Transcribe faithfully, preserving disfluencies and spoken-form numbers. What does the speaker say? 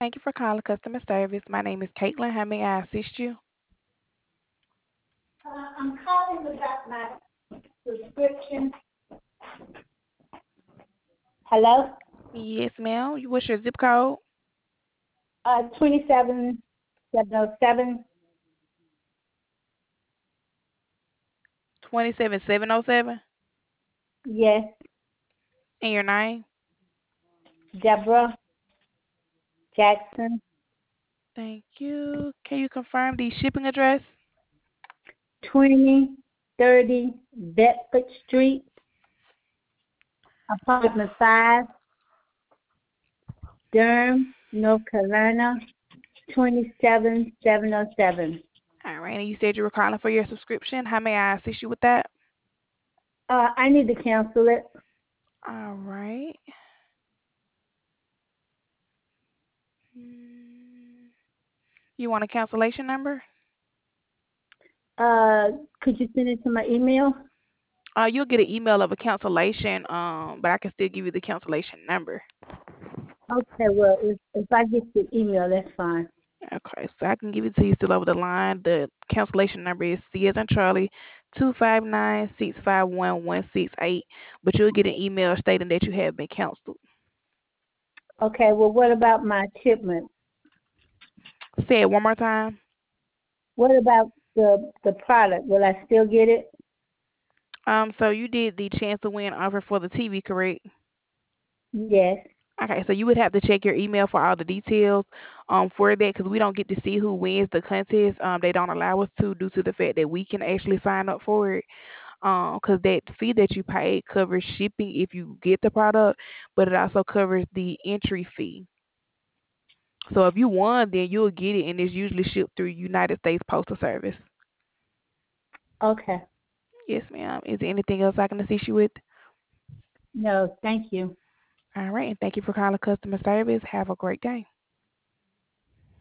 Thank you for calling customer service. My name is Caitlin. How may I assist you? Uh, I'm calling about my subscription. Hello? Yes, ma'am. What's your zip code? Uh, twenty-seven seven oh seven. twenty-seven seven oh seven. Yes, And your name? Deborah Jackson. Thank you. Can you confirm the shipping address? twenty thirty Bedford Street, apartment five, Durham, North Carolina, twenty-seven seven oh seven. All right. And you said you were calling for your subscription. How may I assist you with that? Uh, I need to cancel it. All right. Mm, You want a cancellation number? Uh, could you send it to my email? Uh, you'll get an email of a cancellation, um, but I can still give you the cancellation number. Okay, well, if, if I get the email, that's fine. Okay, so I can give it to you still over the line. The cancellation number is C as in Charlie, two five nine six five one one six eight. But you'll get an email stating that you have been canceled. Okay, well, what about my shipment? Say it one more time. What about the the product? Will I still get it? Um, so you did the chance to win offer for the T V, correct? Yes. Okay, so you would have to check your email for all the details um for that because we don't get to see who wins the contest. Um, they don't allow us to due to the fact that we can actually sign up for it. Um, because that fee that you pay covers shipping if you get the product, but it also covers the entry fee. So if you won, then you'll get it, and it's usually shipped through United States Postal Service. Okay. Yes, ma'am. Is there anything else I can assist you with? No, thank you. All right, and thank you for calling customer service. Have a great day.